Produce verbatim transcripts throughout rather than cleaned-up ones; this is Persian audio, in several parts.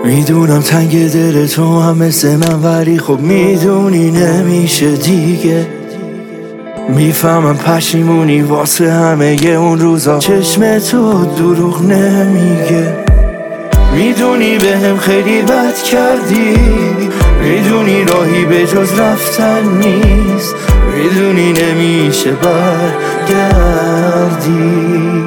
میدونم تنگ دل تو هم مثل من، ولی خب میدونی نمیشه دیگه. میفهمم پشیمونی واسه همه ی اون روزا، چشم تو دروغ نمیگه. میدونی به هم خیلی بد کردی، میدونی راهی به جز رفتن نیست، میدونی نمیشه برگردی.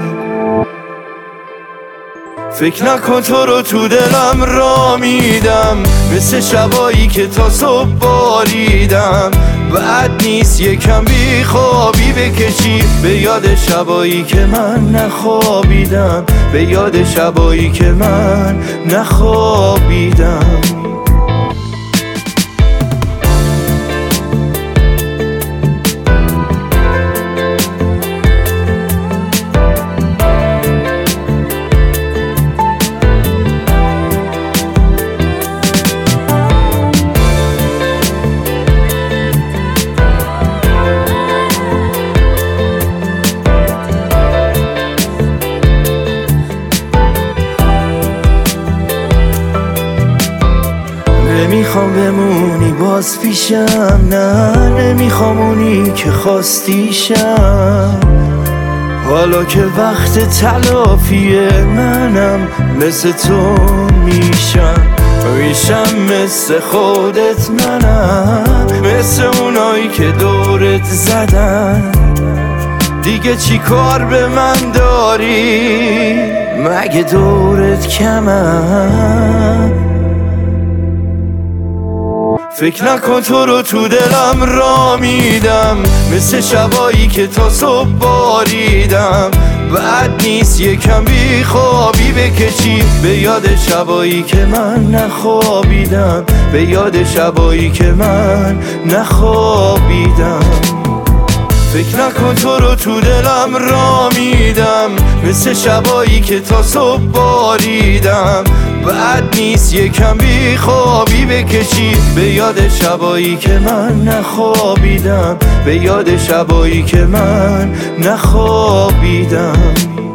فکر نکن تو رو تو دلم را میدم، مثل شبایی که تا صبح باریدم. بعد نیست یکم بی خوابی بکشی به یاد شبایی که من نخوابیدم، به یاد شبایی که من نخوابیدم. نمیخوام بمونی باز پیشم، نه نمیخوام اونی که خواستیشم. حالا که وقت تلافیه منم مثل تو میشم، میشم مثل خودت منم، مثل اونایی که دورت زدن. دیگه چی کار به من داری؟ مگه دورت کمم؟ فکر نکن تو رو تو دلم را میدم، مثل شبایی که تا صبح باریدم. بعد نیست یکم بی خوابی بکشی به یاد شبایی که من نخوابیدم، به یاد شبایی که من نخوابیدم. فکر نکن تو رو تو دلم را میدم، مثل شبایی که تا صبح باریدم. بعد نیست یکم بی خوابی بکشی به یاد شبایی که من نخوابیدم، به یاد شبایی که من نخوابیدم.